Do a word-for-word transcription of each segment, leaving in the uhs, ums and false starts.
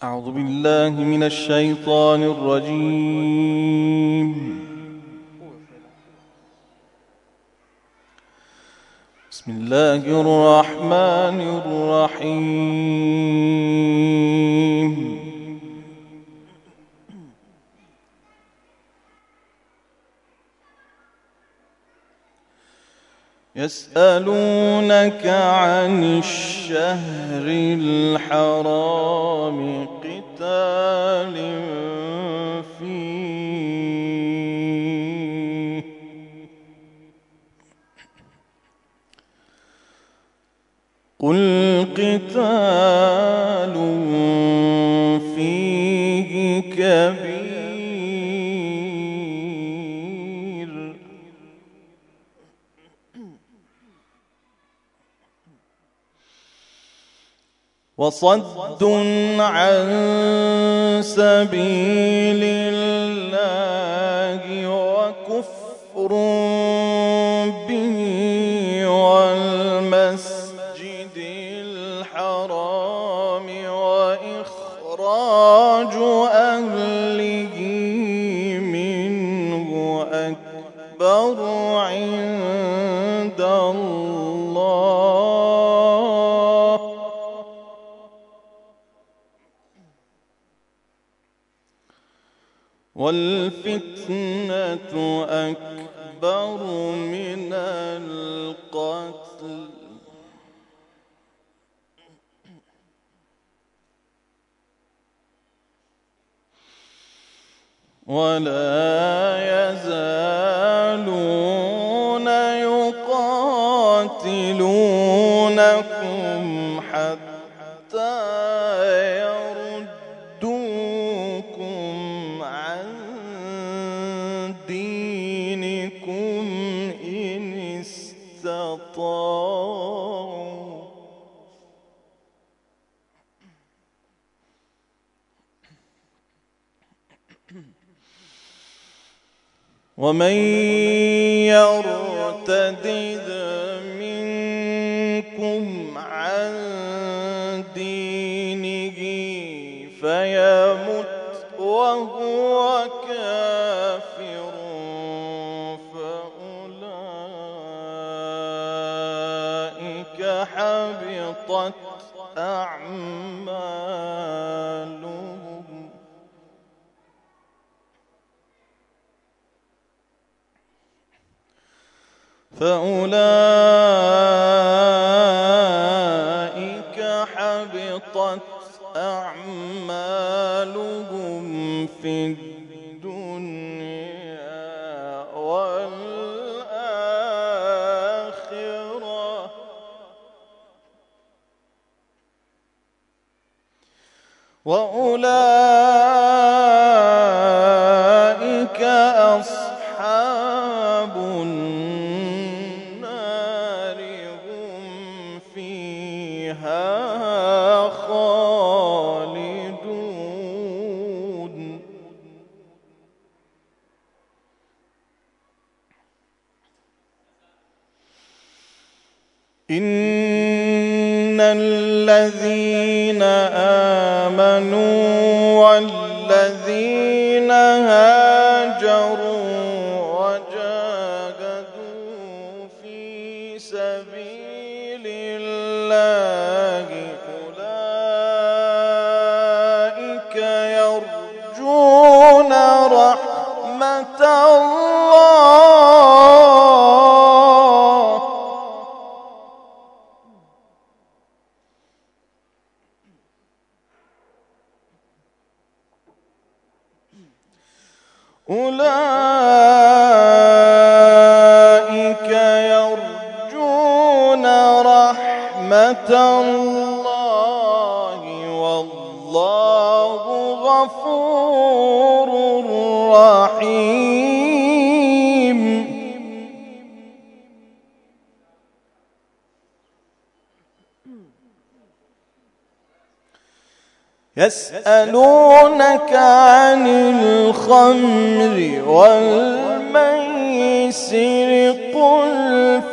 أعوذ بالله من الشيطان الرجيم. بسم الله الرحمن الرحيم. يسألونك عن الشهر الحرام قتال فيه قل قتال فيه كبير وصد عن سبيل الله وكفر به والمسجد الحرام وإخراج أهله منه أكبر عند الله والفتنة أكبر من القتل ولا يزالون يقاتلونكم حتى يردوكم عن دينكم إن استطاعوا ومن يرتدد منكم عن دينه فيمت وهو كافر فأولئك حبطت أعمالهم فأولئك حبطت أعمالهم في الدنيا والآخرة وأولئك أصحاب النار هم فيها خالدون إن الذين آمنوا والذين هاجروا وجاهدوا في سبيل الله أولئك يرجون رحمة الله أولئك يرجون رحمة الله والله غفور رحيم يسألونك عن الخمر والميسر قل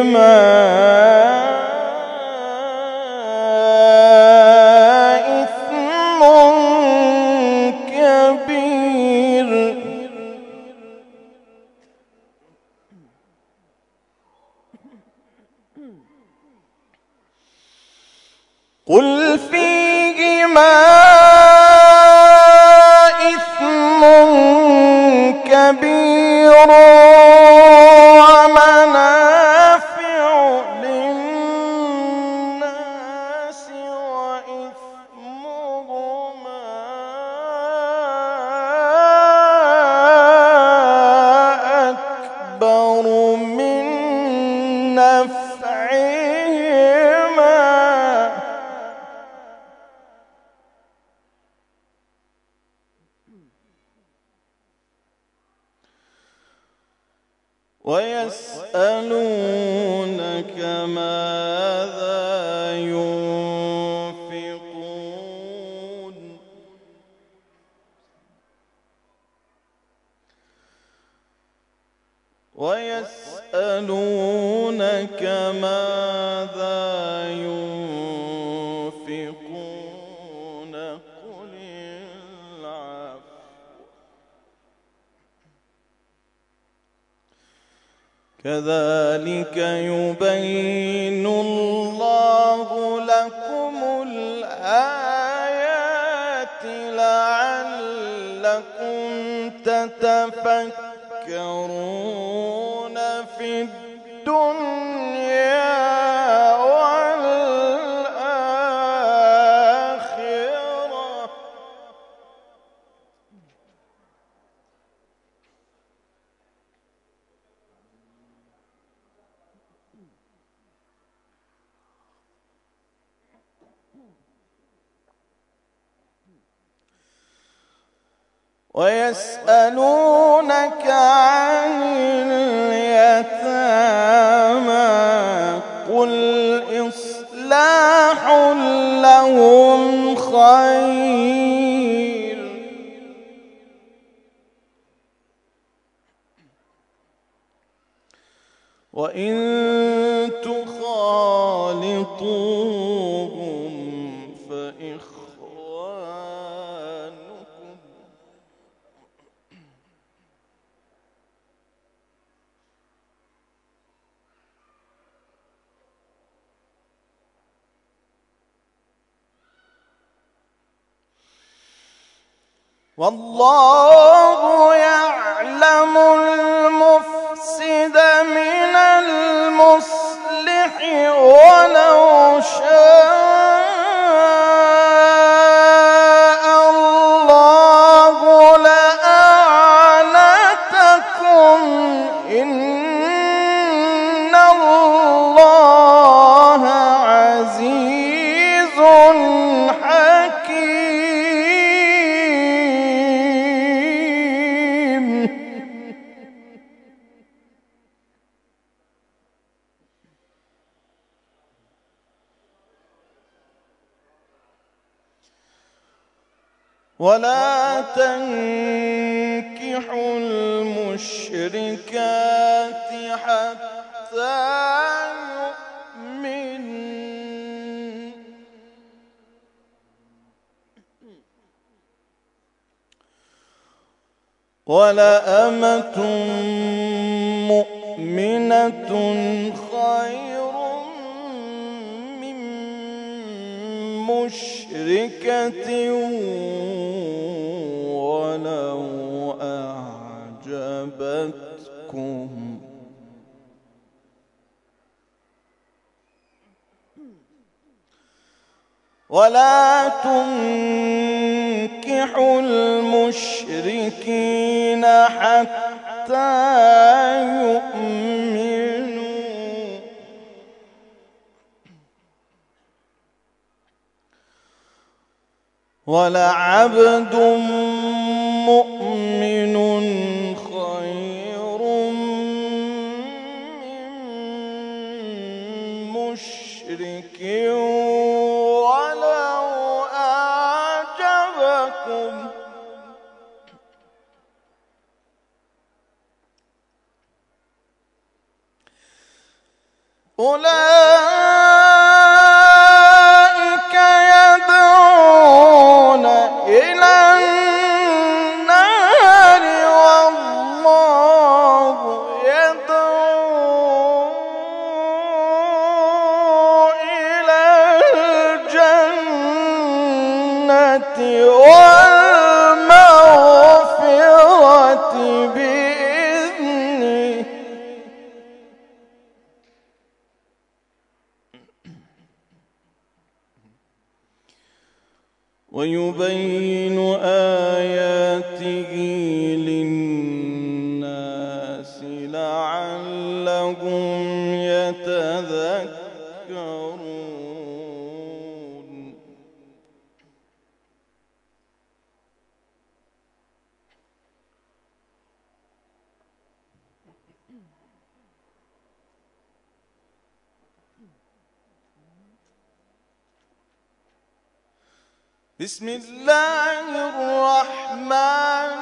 فيهما إثم كبير ومنافع للناس وإثمهما أكبر من نفعهما ويسألونك ماذا ينفقون ويسألونك ماذا ينفقون قل العفو كذلك يبين الله لكم الآيات لعلكم تتفكرون في الدنيا والآخرة ويسألونك عن اليتامى قل إصلاح لهم خير وإن تخالطوهم فإخوانكم والله يعلم المفسد من المصلح ولو شاء الله لأعنتكم إن الله عزيز حكيم ولا تنكحوا المشركات حتى يؤمن ولأمة مؤمنة خير من مشركة ولو أعجبتكم ولا تنكحوا المشركين حتى يؤمنوا ولعبد مؤمن خير من مشرك ولو أعجبكم أولئك يدعون إلى النار والله يدعو إلى الجنة والمغفرة بإذنه ويبين آياته للناس لعلهم يتذكرون. بسم الله الرحمن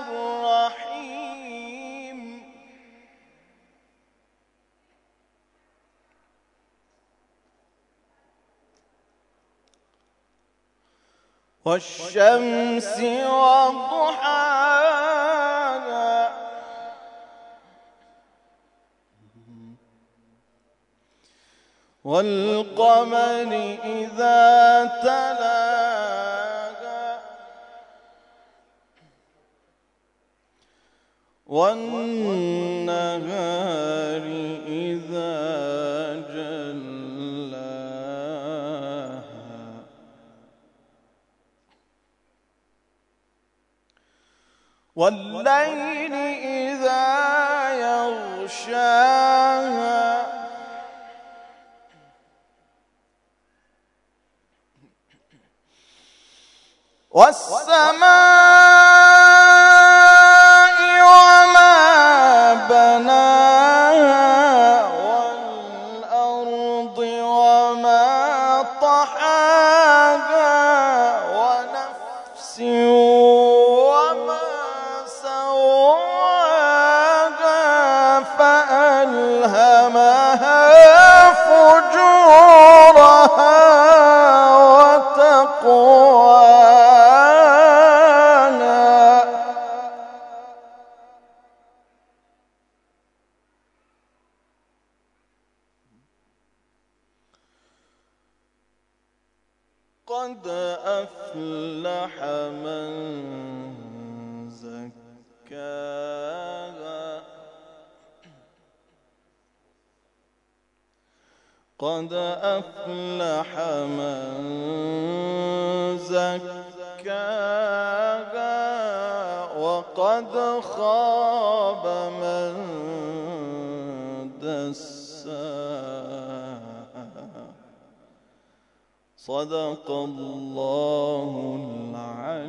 الرحيم. والشمس وضحاها والقمر إذا تلاها والنهار إذا جلاها والليل إذا يغشاها والسماء وما بناها والأرض وما طحاها ونفس وما سواها فألهمها فجورها وتقواها. قد أفلح من زكاها قد أفلح من زكاها وقد خاب من دساها. صدق الله العليم.